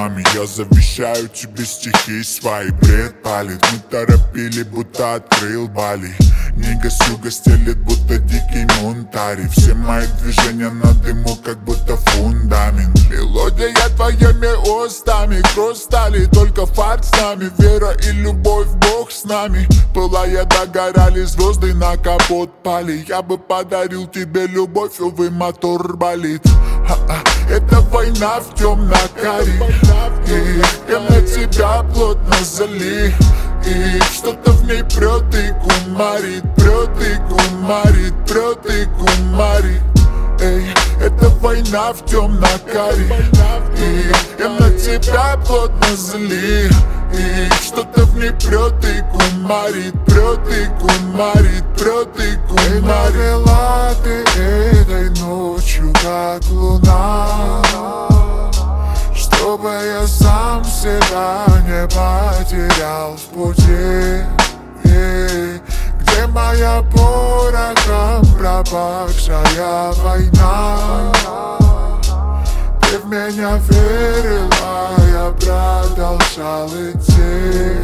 нами. Я завещаю тебе стихи свои. Бред палит, мы торопили, будто открыл Бали. Нига с юга стелет, будто дикий Мунтари. Все мои движения на дыму, как будто фундамент. Мелодия твоими устами, кровь стали, только факт с нами. Вера и любовь, Бог с нами. Пылая догорали звезды, на капот пали. Я бы подарил тебе любовь, увы, мотор болит. Это война в темно-карий, и на тебя плотно зали. И что-то в ней прет и кумарит, прет и кумарит, прет и кумарит. Эй, это война в темно-карий, и на тебя плотно зли. И что-то в ней прет и кумарит, прет и кумарит, прет и кумарит. Эй, навела ты этой ночью, как луна, чтобы я сам себя не потерял в пути. Где моя порохом пропахшая война? Ты в меня верила, я продолжал идти.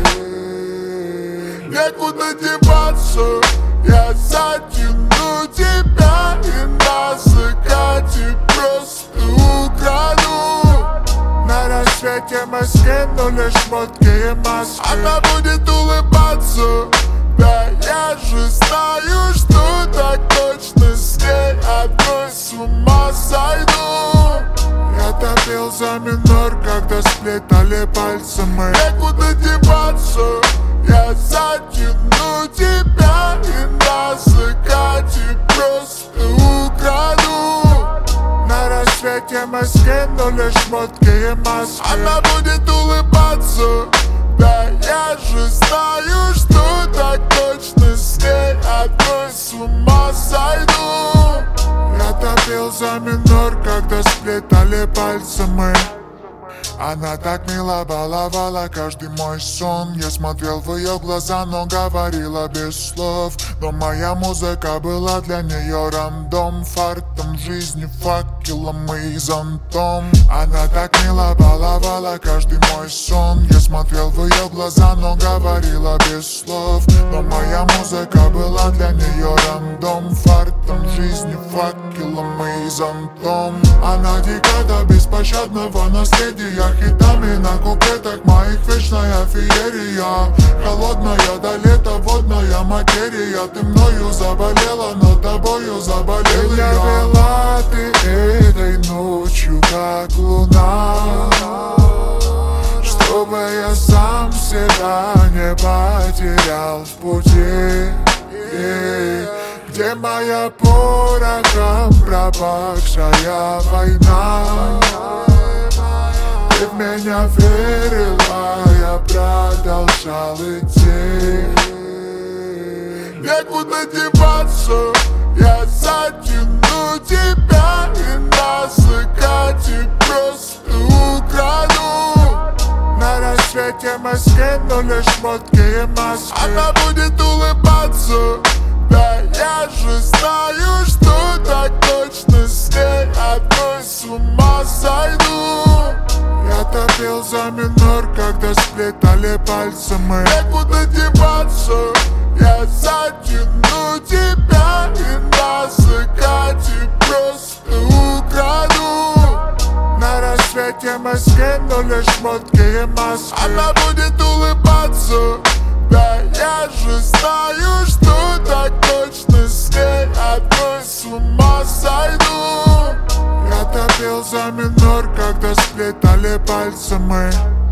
Некуда деваться, я затяну тебя и на закате просто украду. На рассвете мы скинули шмотки и маски. Она будет улыбаться, да я же знаю, что так точно с ней одной с ума сойду. Я топил за минор, когда сплетали пальцы мы. Некуда деваться, я затяну тебя и на закате просто украду. На рассвете мы скинули шмотки и маски. Она будет улыбаться, да я же знаю, что так точно с ней одной с ума сойду. Я топил за минор, когда сплетали пальцы мы. Она так мило баловала каждый мой сон. Я смотрел в ее глаза, но говорила без слов. Но моя музыка была для нее рандом. Фартом жизни, факелом и зонтом. Она так мило баловала каждый мой сон. Я смотрел в ее глаза, но говорила без слов. Но моя музыка была для нее рандом. Фартом жизни, факелом и зонтом. Она декада беспощадного наследия. Хитами на куплетах моих вечная феерия. Холодная до лета водная материя. Ты мною заболела, но тобою заболел я. Вела ты этой ночью, как луна, чтобы я сам себя не потерял в пути. Где моя порохом пропахшая война? Ты в меня верила, я продолжал идти. Некуда деваться, я затяну тебя и на закате просто украду. На рассвете мы скинули шмотки и маски. Она будет улыбаться, да я же знаю, что так точно с ней одной с ума сойду. Я топил за минор, когда сплетали пальцы мы. Некуда деваться, я затяну тебя и на закате просто украду. На рассвете мы скинули шмотки и маски. Она будет улыбаться, да я же знаю, что так точно с ней одной с ума сойду. Я топил за минор, когда сплетали пальцы мы.